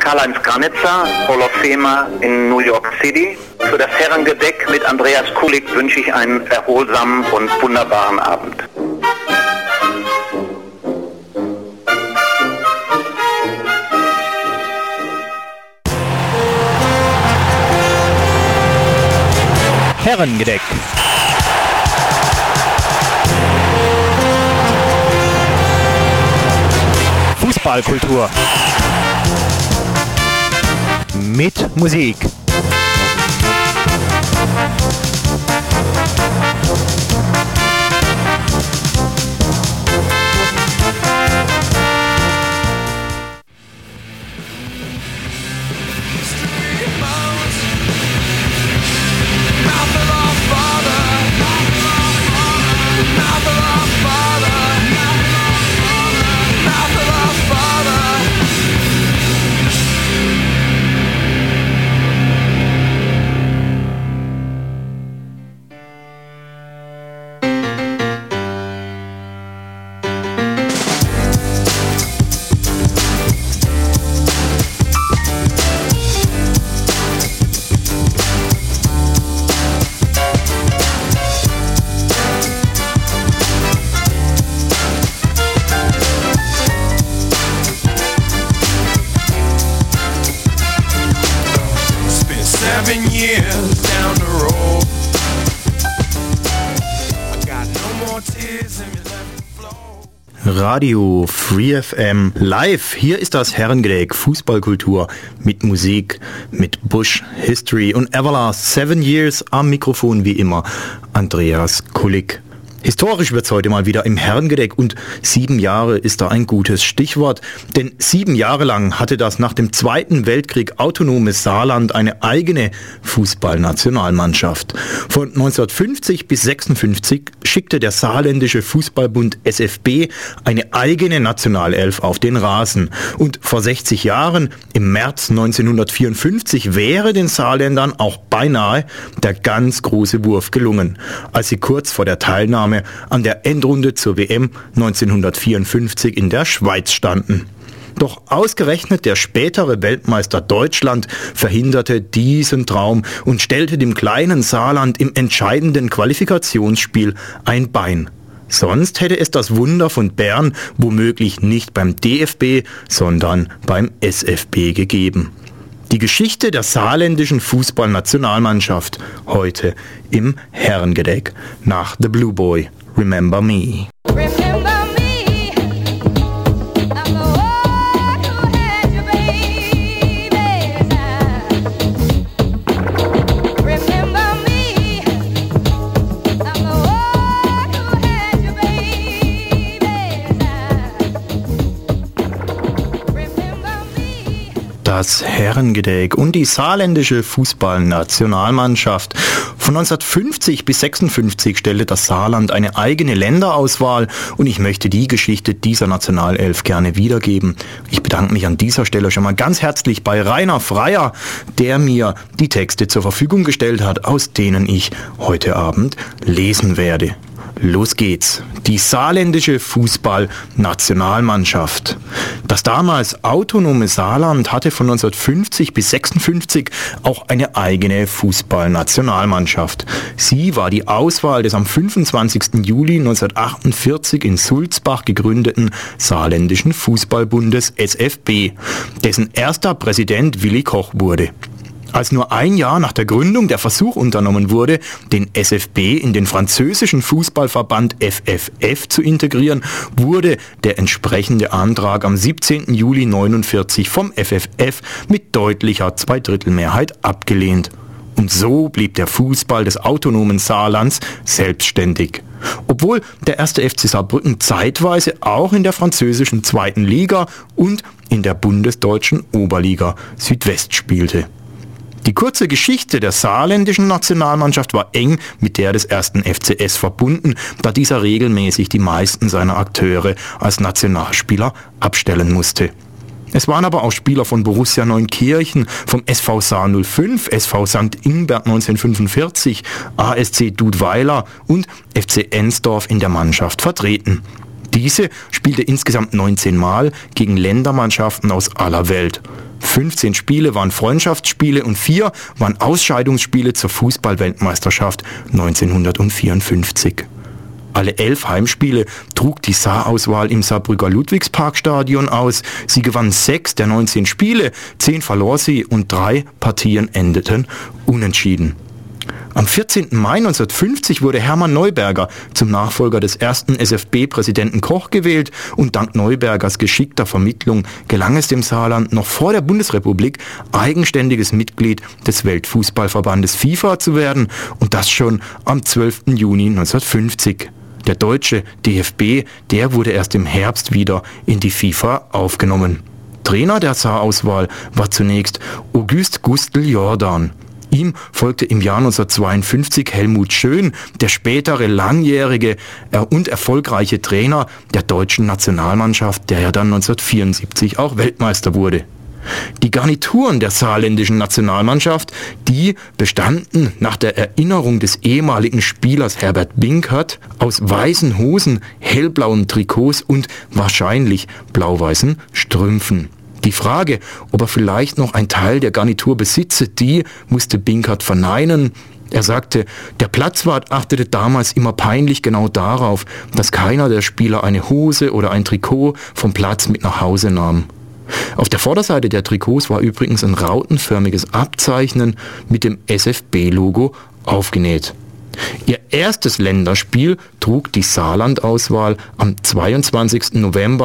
Karl-Heinz Granitzer, Hall of Famer in New York City. Für das Herrengedeck mit Andreas Kulik wünsche ich einen erholsamen und wunderbaren Abend. Herrengedeck. Fußballkultur. Mit Musik. Radio Free FM live. Hier ist das Herrengedeck Fußballkultur mit Musik, mit Bush, History und Everlast. 7 Years am Mikrofon wie immer Andreas Kulik. Historisch wird's heute mal wieder im Herrengedeck und 7 Jahre ist da ein gutes Stichwort, denn 7 Jahre lang hatte das nach dem Zweiten Weltkrieg autonome Saarland eine eigene Fußballnationalmannschaft. Von 1950 bis 1956 schickte der Saarländische Fußballbund SFB eine eigene Nationalelf auf den Rasen und vor 60 Jahren, im März 1954, wäre den Saarländern auch beinahe der ganz große Wurf gelungen, als sie kurz vor der Teilnahme an der Endrunde zur WM 1954 in der Schweiz standen. Doch ausgerechnet der spätere Weltmeister Deutschland verhinderte diesen Traum und stellte dem kleinen Saarland im entscheidenden Qualifikationsspiel ein Bein. Sonst hätte es das Wunder von Bern womöglich nicht beim DFB, sondern beim SFB gegeben. Die Geschichte der saarländischen Fußballnationalmannschaft heute im Herrengedeck nach The Blue Boy, Remember Me. Das Herrengedeck und die saarländische Fußballnationalmannschaft. Von 1950 bis 1956 stellte das Saarland eine eigene Länderauswahl und ich möchte die Geschichte dieser Nationalelf gerne wiedergeben. Ich bedanke mich an dieser Stelle schon mal ganz herzlich bei Rainer Freier, der mir die Texte zur Verfügung gestellt hat, aus denen ich heute Abend lesen werde. Los geht's. Die saarländische Fußballnationalmannschaft. Das damals autonome Saarland hatte von 1950 bis 1956 auch eine eigene Fußballnationalmannschaft. Sie war die Auswahl des am 25. Juli 1948 in Sulzbach gegründeten Saarländischen Fußballbundes SFB, dessen erster Präsident Willi Koch wurde. Als nur ein Jahr nach der Gründung der Versuch unternommen wurde, den SFB in den französischen Fußballverband FFF zu integrieren, wurde der entsprechende Antrag am 17. Juli 1949 vom FFF mit deutlicher Zweidrittelmehrheit abgelehnt. Und so blieb der Fußball des autonomen Saarlands selbstständig. Obwohl der 1. FC Saarbrücken zeitweise auch in der französischen 2. Liga und in der bundesdeutschen Oberliga Südwest spielte. Die kurze Geschichte der saarländischen Nationalmannschaft war eng mit der des 1. FCS verbunden, da dieser regelmäßig die meisten seiner Akteure als Nationalspieler abstellen musste. Es waren aber auch Spieler von Borussia Neunkirchen, vom SV Saar 05, SV St. Ingbert 1945, ASC Dudweiler und FC Ensdorf in der Mannschaft vertreten. Diese spielte insgesamt 19 Mal gegen Ländermannschaften aus aller Welt. 15 Spiele waren Freundschaftsspiele und 4 waren Ausscheidungsspiele zur Fußball-Weltmeisterschaft 1954. Alle 11 Heimspiele trug die Saar-Auswahl im Saarbrücker Ludwigsparkstadion aus. Sie gewann 6 der 19 Spiele, 10 verlor sie und 3 Partien endeten unentschieden. Am 14. Mai 1950 wurde Hermann Neuberger zum Nachfolger des ersten SFB-Präsidenten Koch gewählt und dank Neubergers geschickter Vermittlung gelang es dem Saarland noch vor der Bundesrepublik eigenständiges Mitglied des Weltfußballverbandes FIFA zu werden und das schon am 12. Juni 1950. Der deutsche DFB, der wurde erst im Herbst wieder in die FIFA aufgenommen. Trainer der Saar-Auswahl war zunächst August Gustl-Jordan. Ihm folgte im Jahr 1952 Helmut Schön, der spätere langjährige und erfolgreiche Trainer der deutschen Nationalmannschaft, der ja dann 1974 auch Weltmeister wurde. Die Garnituren der saarländischen Nationalmannschaft, die bestanden nach der Erinnerung des ehemaligen Spielers Herbert Binkert aus weißen Hosen, hellblauen Trikots und wahrscheinlich blau-weißen Strümpfen. Die Frage, ob er vielleicht noch ein Teil der Garnitur besitze, die musste Binkert verneinen. Er sagte, der Platzwart achtete damals immer peinlich genau darauf, dass keiner der Spieler eine Hose oder ein Trikot vom Platz mit nach Hause nahm. Auf der Vorderseite der Trikots war übrigens ein rautenförmiges Abzeichnen mit dem SFB-Logo aufgenäht. Ihr erstes Länderspiel trug die Saarland-Auswahl am 22. November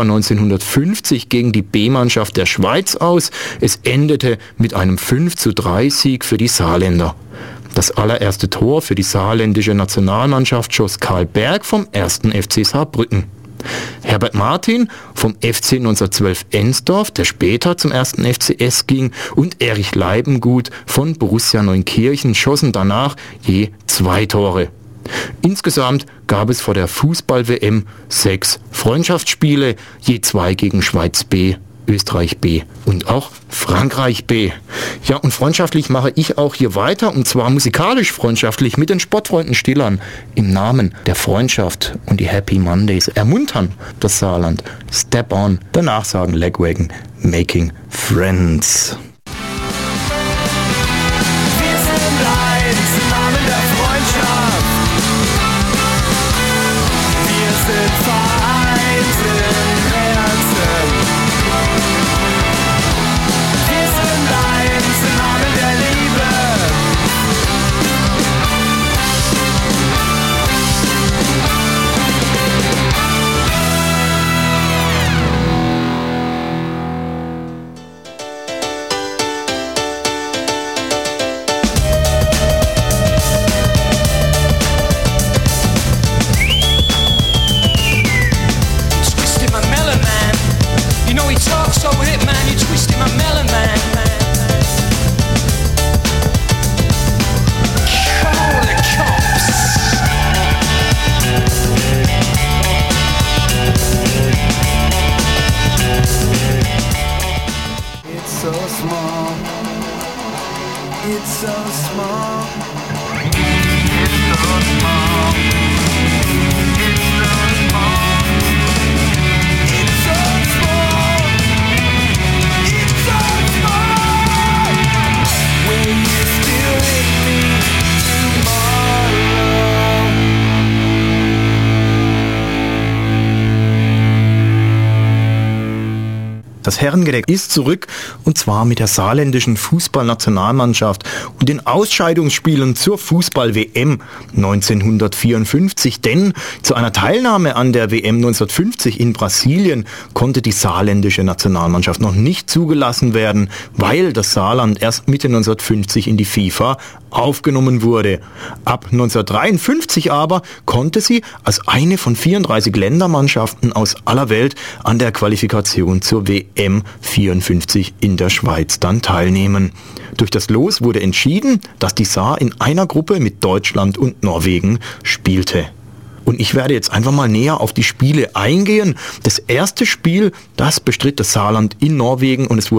1950 gegen die B-Mannschaft der Schweiz aus. Es endete mit einem 5:3 Sieg für die Saarländer. Das allererste Tor für die saarländische Nationalmannschaft schoss Karl Berg vom 1. FC Saarbrücken. Herbert Martin vom FC 1912 Ensdorf, der später zum 1. FCS ging, und Erich Leibengut von Borussia Neunkirchen schossen danach je 2 Tore. Insgesamt gab es vor der Fußball-WM 6 Freundschaftsspiele, je 2 gegen Schweiz B, Österreich B und auch Frankreich B. Ja, und freundschaftlich mache ich auch hier weiter, und zwar musikalisch freundschaftlich mit den Sportfreunden Stillern. Im Namen der Freundschaft und die Happy Mondays ermuntern das Saarland. Step on, danach sagen Legwagon, Making Friends. Wir sind eins im Namen der Freundschaft. Wir sind vereint im Herzen. Wir sind eins im Namen der Liebe. Twisted my melon, man. You know he talks so hip, man. You twisted my melon, man. Call the cops. It's so small. It's so small. It's so small. It's so small. It's so small. It's so small. Will you still hit me tomorrow? Das Herrengedeck ist zurück, und zwar mit der saarländischen Fußballnationalmannschaft und den Ausscheidungsspielen zur Fußball-WM 1954. Denn zu einer Teilnahme an der WM 1950 in Brasilien konnte die saarländische Nationalmannschaft noch nicht zugelassen werden, weil das Saarland erst Mitte 1950 in die FIFA aufgenommen wurde. Ab 1953 aber konnte sie als eine von 34 Ländermannschaften aus aller Welt an der Qualifikation zur WM 54 in der Schweiz dann teilnehmen. Durch das Los wurde entschieden, dass die Saar in einer Gruppe mit Deutschland und Norwegen spielte. Und ich werde jetzt einfach mal näher auf die Spiele eingehen. Das erste Spiel, das bestritt das Saarland in Norwegen, und es wurde mit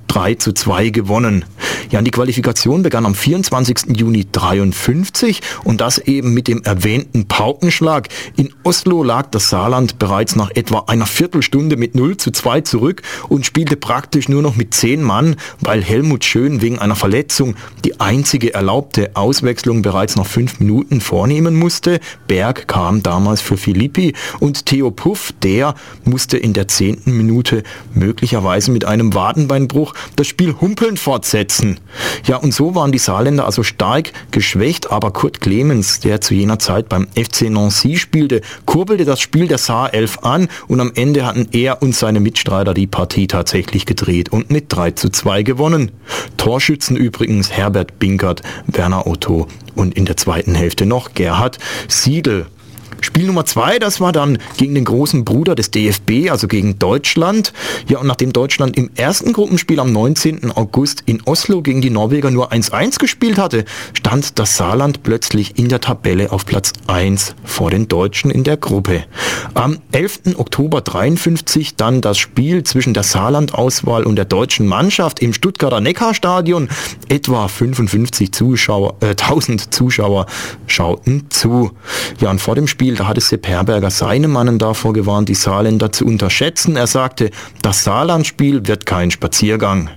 3:2 gewonnen. Ja, die Qualifikation begann am 24. Juni 1953 und das eben mit dem erwähnten Paukenschlag. In Oslo lag das Saarland bereits nach etwa einer Viertelstunde mit 0:2 zurück und spielte praktisch nur noch mit 10 Mann, weil Helmut Schön wegen einer Verletzung die einzige erlaubte Auswechslung bereits nach 5 Minuten vornehmen musste. Berg kam damals für Philippi und Theo Puff, der musste in der 10. Minute möglicherweise mit einem Wadenbeinbruch das Spiel humpelnd fortsetzen. Ja, und so waren die Saarländer also stark geschwächt, aber Kurt Clemens, der zu jener Zeit beim FC Nancy spielte, kurbelte das Spiel der Saarelf an und am Ende hatten er und seine Mitstreiter die Partie tatsächlich gedreht und mit 3:2 gewonnen. Torschützen übrigens Herbert Binkert, Werner Otto und in der zweiten Hälfte noch Gerhard Siedl. Spiel Nummer 2, das war dann gegen den großen Bruder des DFB, also gegen Deutschland. Ja, und nachdem Deutschland im ersten Gruppenspiel am 19. August in Oslo gegen die Norweger nur 1:1 gespielt hatte, stand das Saarland plötzlich in der Tabelle auf Platz 1 vor den Deutschen in der Gruppe. Am 11. Oktober 1953 dann das Spiel zwischen der Saarland-Auswahl und der deutschen Mannschaft im Stuttgarter Neckarstadion. Etwa 55.000 Zuschauer schauten zu. Ja, und vor dem Spiel, da hatte Sepp Herberger seine Mannen davor gewarnt, die Saarländer zu unterschätzen. Er sagte, das Saarlandspiel wird kein Spaziergang.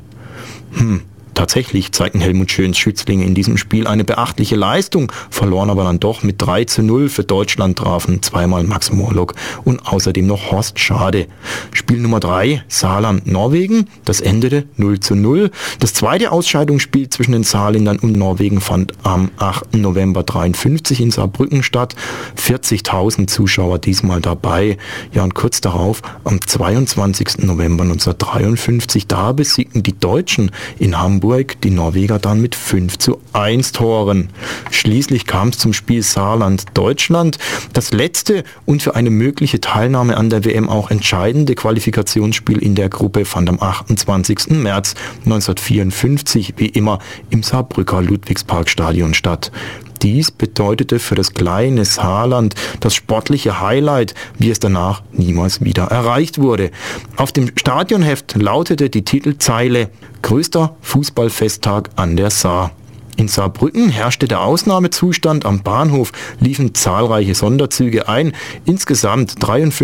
Tatsächlich zeigten Helmut Schöns Schützlinge in diesem Spiel eine beachtliche Leistung, verloren aber dann doch mit 3:0. Für Deutschland trafen zweimal Max Morlock und außerdem noch Horst Schade. Spiel Nummer 3, Saarland-Norwegen, das endete 0:0. Das zweite Ausscheidungsspiel zwischen den Saarländern und Norwegen fand am 8. November 1953 in Saarbrücken statt. 40.000 Zuschauer diesmal dabei. Ja, und kurz darauf, am 22. November 1953, da besiegten die Deutschen in Hamburg die Norweger dann mit 5:1 Toren. Schließlich kam es zum Spiel Saarland-Deutschland. Das letzte und für eine mögliche Teilnahme an der WM auch entscheidende Qualifikationsspiel in der Gruppe fand am 28. März 1954 wie immer im Saarbrücker Ludwigsparkstadion statt. Dies bedeutete für das kleine Saarland das sportliche Highlight, wie es danach niemals wieder erreicht wurde. Auf dem Stadionheft lautete die Titelzeile »Größter Fußballfesttag an der Saar«. In Saarbrücken herrschte der Ausnahmezustand, am Bahnhof liefen zahlreiche Sonderzüge ein. Insgesamt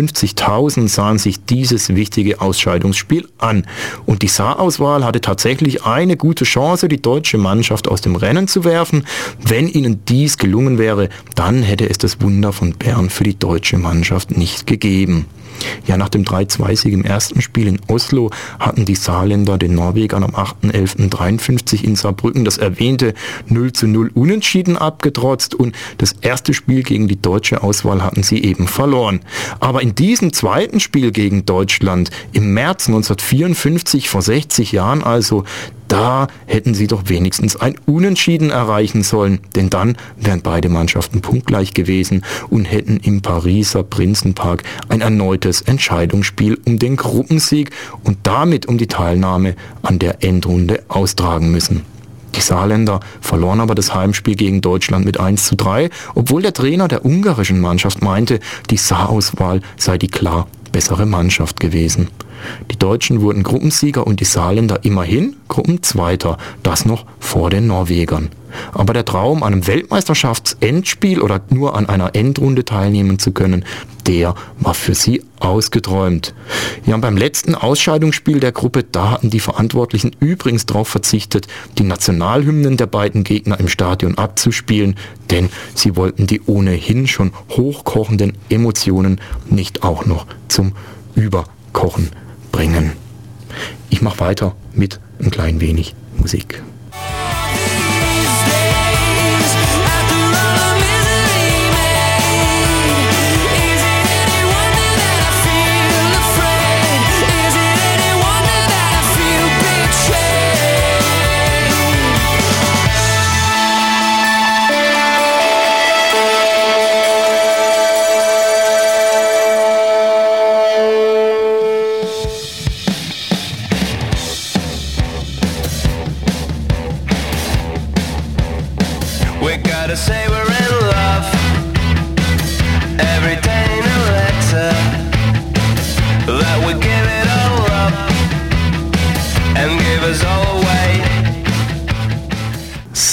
53.000 sahen sich dieses wichtige Ausscheidungsspiel an. Und die Saarauswahl hatte tatsächlich eine gute Chance, die deutsche Mannschaft aus dem Rennen zu werfen. Wenn ihnen dies gelungen wäre, dann hätte es das Wunder von Bern für die deutsche Mannschaft nicht gegeben. Ja, nach dem 3:2-Sieg im ersten Spiel in Oslo hatten die Saarländer den Norwegern am 8.11.1953 in Saarbrücken das erwähnte 0:0 Unentschieden abgetrotzt und das erste Spiel gegen die deutsche Auswahl hatten sie eben verloren. Aber in diesem zweiten Spiel gegen Deutschland im März 1954, vor 60 Jahren also, da hätten sie doch wenigstens ein Unentschieden erreichen sollen, denn dann wären beide Mannschaften punktgleich gewesen und hätten im Pariser Prinzenpark ein erneutes Entscheidungsspiel um den Gruppensieg und damit um die Teilnahme an der Endrunde austragen müssen. Die Saarländer verloren aber das Heimspiel gegen Deutschland mit 1:3, obwohl der Trainer der ungarischen Mannschaft meinte, die Saarauswahl sei die klar bessere Mannschaft gewesen. Die Deutschen wurden Gruppensieger und die Saarländer immerhin Gruppenzweiter, das noch vor den Norwegern. Aber der Traum, an einem Weltmeisterschaftsendspiel oder nur an einer Endrunde teilnehmen zu können, der war für sie ausgeträumt. Ja, und beim letzten Ausscheidungsspiel der Gruppe, da hatten die Verantwortlichen übrigens darauf verzichtet, die Nationalhymnen der beiden Gegner im Stadion abzuspielen, denn sie wollten die ohnehin schon hochkochenden Emotionen nicht auch noch zum Überkochen bringen. Ich mache weiter mit ein klein wenig Musik. That would give it all up and give us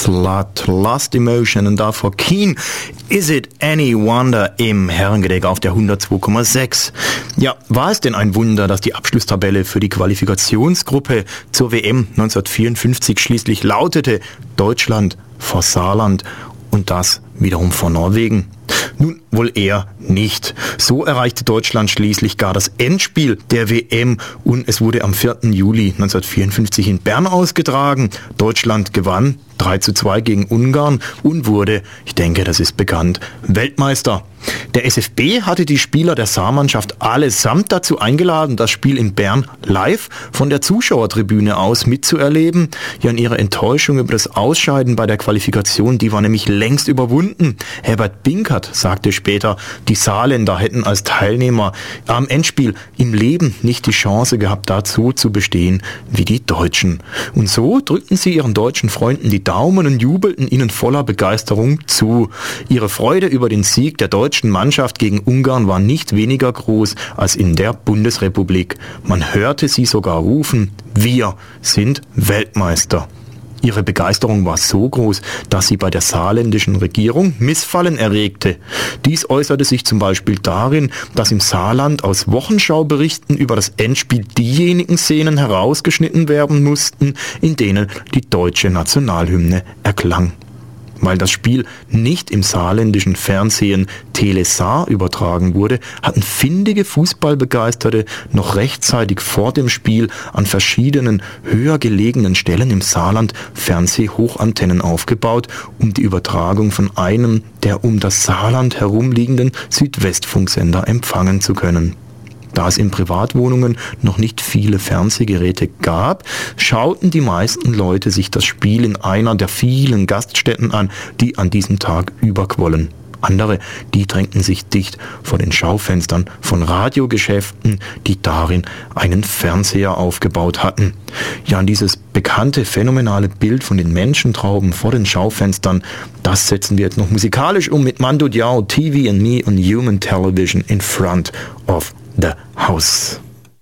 Slut, Lust Emotion und davor Keen, Is It Any Wonder im Herrengedeck auf der 102,6. Ja, war es denn ein Wunder, dass die Abschlusstabelle für die Qualifikationsgruppe zur WM 1954 schließlich lautete Deutschland vor Saarland und das wiederum vor Norwegen? Nun, wohl eher nicht. So erreichte Deutschland schließlich gar das Endspiel der WM und es wurde am 4. Juli 1954 in Bern ausgetragen. Deutschland gewann 3:2 gegen Ungarn und wurde, ich denke, das ist bekannt, Weltmeister. Der SFB hatte die Spieler der Saarmannschaft allesamt dazu eingeladen, das Spiel in Bern live von der Zuschauertribüne aus mitzuerleben. Ja, in ihrer Enttäuschung über das Ausscheiden bei der Qualifikation, die war nämlich längst überwunden. Herbert Binkert sagte später, die Saarländer hätten als Teilnehmer am Endspiel im Leben nicht die Chance gehabt, dazu zu bestehen wie die Deutschen. Und so drückten sie ihren deutschen Freunden die Daumen und jubelten ihnen voller Begeisterung zu. Ihre Freude über den Sieg der deutschen Mannschaft gegen Ungarn war nicht weniger groß als in der Bundesrepublik. Man hörte sie sogar rufen, wir sind Weltmeister. Ihre Begeisterung war so groß, dass sie bei der saarländischen Regierung Missfallen erregte. Dies äußerte sich zum Beispiel darin, dass im Saarland aus Wochenschauberichten über das Endspiel diejenigen Szenen herausgeschnitten werden mussten, in denen die deutsche Nationalhymne erklang. Weil das Spiel nicht im saarländischen Fernsehen Tele Saar übertragen wurde, hatten findige Fußballbegeisterte noch rechtzeitig vor dem Spiel an verschiedenen höher gelegenen Stellen im Saarland Fernsehhochantennen aufgebaut, um die Übertragung von einem der um das Saarland herumliegenden Südwestfunksender empfangen zu können. Da es in Privatwohnungen noch nicht viele Fernsehgeräte gab, schauten die meisten Leute sich das Spiel in einer der vielen Gaststätten an, die an diesem Tag überquollen. Andere, die drängten sich dicht vor den Schaufenstern von Radiogeschäften, die darin einen Fernseher aufgebaut hatten. Ja, und dieses bekannte, phänomenale Bild von den Menschentrauben vor den Schaufenstern, das setzen wir jetzt noch musikalisch um mit Mando Diao, TV and Me und Human Television in Front of the House.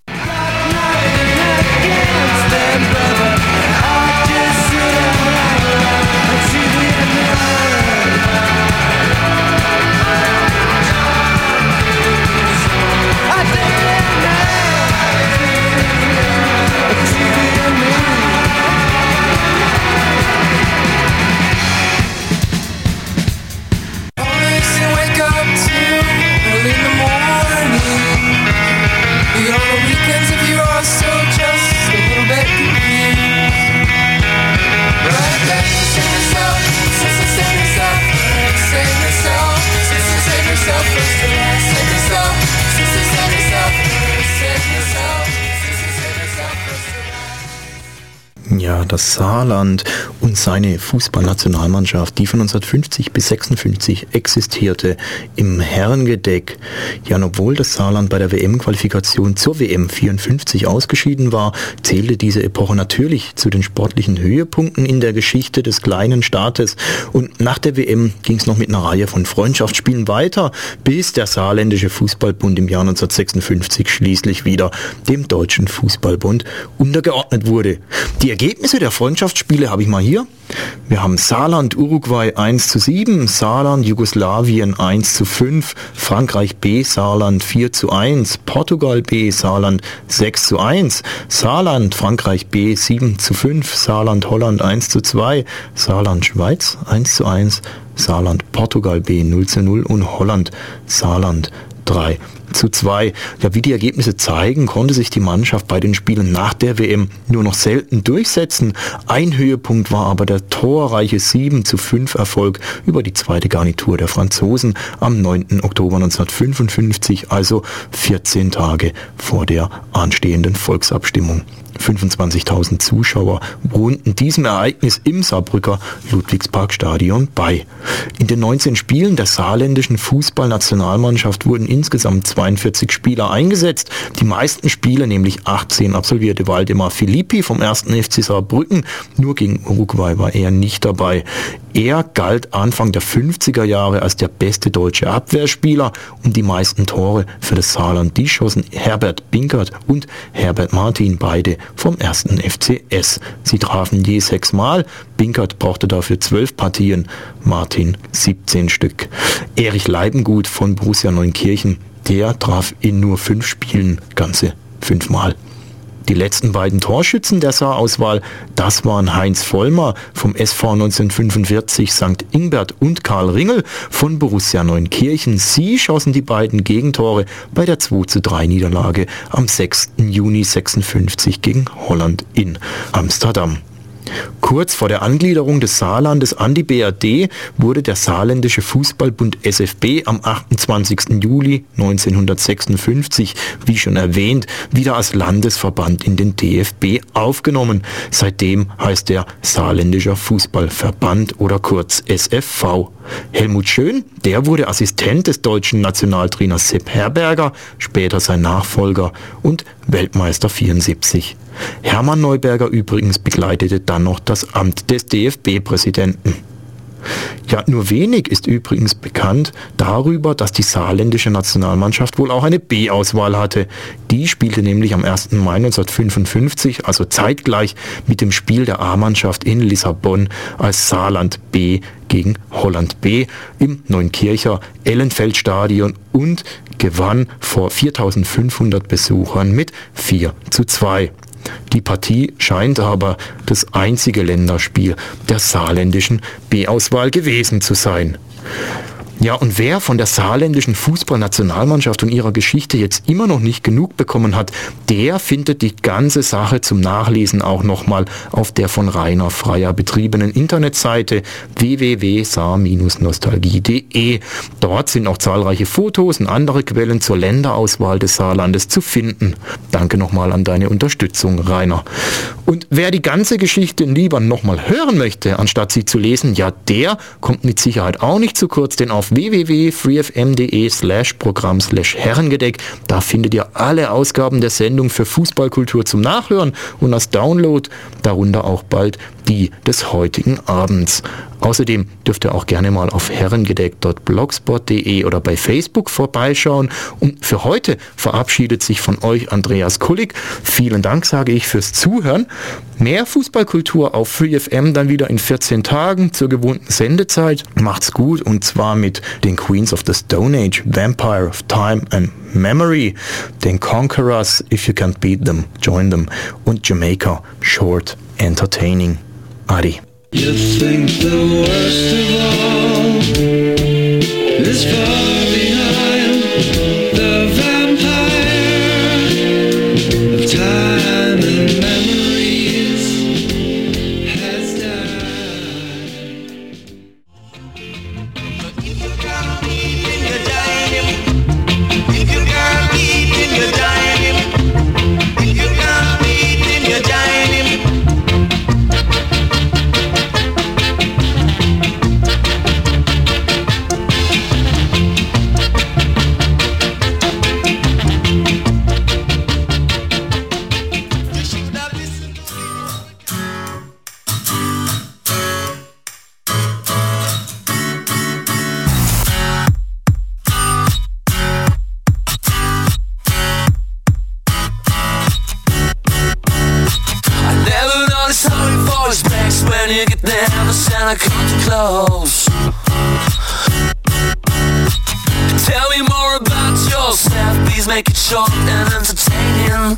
Ja, das Saarland und seine Fußballnationalmannschaft, die von 1950 bis 1956 existierte, im Herrengedeck. Ja, und obwohl das Saarland bei der WM-Qualifikation zur WM 54 ausgeschieden war, zählte diese Epoche natürlich zu den sportlichen Höhepunkten in der Geschichte des kleinen Staates. Und nach der WM ging es noch mit einer Reihe von Freundschaftsspielen weiter, bis der Saarländische Fußballbund im Jahr 1956 schließlich wieder dem Deutschen Fußballbund untergeordnet wurde. Die Ergebnisse der Freundschaftsspiele habe ich mal hier. Wir haben Saarland, Uruguay 1:7, Saarland, Jugoslawien 1:5, Frankreich B, Saarland 4:1, Portugal B, Saarland 6:1, Saarland, Frankreich B 7:5, Saarland, Holland 1:2, Saarland, Schweiz 1:1, Saarland, Portugal B 0:0 und Holland, Saarland 3:2. Ja, wie die Ergebnisse zeigen, konnte sich die Mannschaft bei den Spielen nach der WM nur noch selten durchsetzen. Ein Höhepunkt war aber der torreiche 7:5 Erfolg über die zweite Garnitur der Franzosen am 9. Oktober 1955, also 14 Tage vor der anstehenden Volksabstimmung. 25.000 Zuschauer wohnten diesem Ereignis im Saarbrücker Ludwigsparkstadion bei. In den 19 Spielen der saarländischen Fußballnationalmannschaft wurden insgesamt 42 Spieler eingesetzt. Die meisten Spiele, nämlich 18, absolvierte Waldemar Filippi vom 1. FC Saarbrücken. Nur gegen Uruguay war er nicht dabei. Er galt Anfang der 50er Jahre als der beste deutsche Abwehrspieler und die meisten Tore für das Saarland, die schossen Herbert Binkert und Herbert Martin, beide vom 1. FCS. Sie trafen je 6 Mal, Binkert brauchte dafür 12 Partien, Martin 17 Stück. Erich Leibengut von Borussia Neunkirchen, der traf in nur 5 Spielen ganze 5 Mal. Die letzten beiden Torschützen der Saarauswahl, das waren Heinz Vollmer vom SV 1945 St. Ingbert und Karl Ringel von Borussia Neunkirchen. Sie schossen die beiden Gegentore bei der 2:3 Niederlage am 6. Juni 56 gegen Holland in Amsterdam. Kurz vor der Angliederung des Saarlandes an die BRD wurde der Saarländische Fußballbund SFB am 28. Juli 1956, wie schon erwähnt, wieder als Landesverband in den DFB aufgenommen. Seitdem heißt er Saarländischer Fußballverband oder kurz SFV. Helmut Schön, der wurde Assistent des deutschen Nationaltrainers Sepp Herberger, später sein Nachfolger und Weltmeister 74. Hermann Neuberger übrigens begleitete dann noch das Amt des DFB-Präsidenten. Ja, nur wenig ist übrigens bekannt darüber, dass die saarländische Nationalmannschaft wohl auch eine B-Auswahl hatte. Die spielte nämlich am 1. Mai 1955, also zeitgleich mit dem Spiel der A-Mannschaft in Lissabon, als Saarland B gegen Holland B im Neunkircher Ellenfeldstadion und gewann vor 4.500 Besuchern mit 4:2. Die Partie scheint aber das einzige Länderspiel der saarländischen B-Auswahl gewesen zu sein. Ja, und wer von der saarländischen Fußballnationalmannschaft und ihrer Geschichte jetzt immer noch nicht genug bekommen hat, der findet die ganze Sache zum Nachlesen auch nochmal auf der von Rainer Freier betriebenen Internetseite www.saar-nostalgie.de. Dort sind auch zahlreiche Fotos und andere Quellen zur Länderauswahl des Saarlandes zu finden. Danke nochmal an deine Unterstützung, Rainer. Und wer die ganze Geschichte lieber nochmal hören möchte, anstatt sie zu lesen, ja, der kommt mit Sicherheit auch nicht zu kurz, denn auf www.freefm.de/Programm/Herrengedeck. Da findet ihr alle Ausgaben der Sendung für Fußballkultur zum Nachhören und als Download, darunter auch bald die des heutigen Abends. Außerdem dürft ihr auch gerne mal auf herrengedeck.blogspot.de oder bei Facebook vorbeischauen. Und für heute verabschiedet sich von euch Andreas Kullig. Vielen Dank, sage ich, fürs Zuhören. Mehr Fußballkultur auf FreeFM dann wieder in 14 Tagen zur gewohnten Sendezeit. Macht's gut, und zwar mit den Queens of the Stone Age, Vampire of Time and Memory, den Conquerors, If You Can't Beat Them, Join Them und Jamaica, Short Entertaining. Adi. You think the worst of all is far behind the vampire of time and memories has died. If you can't beat him, you dine him. If you can't beat him, you dine him. If you can't beat him, you dine him. When you get there, the Santa comes close. Tell me more about yourself, please make it short and entertaining.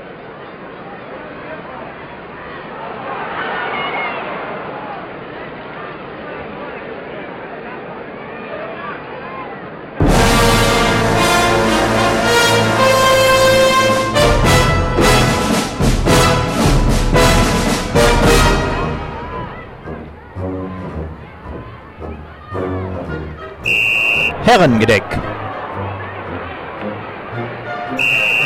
Herrengedeck.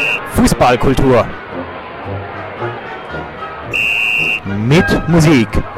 Fußballkultur. Mit Musik.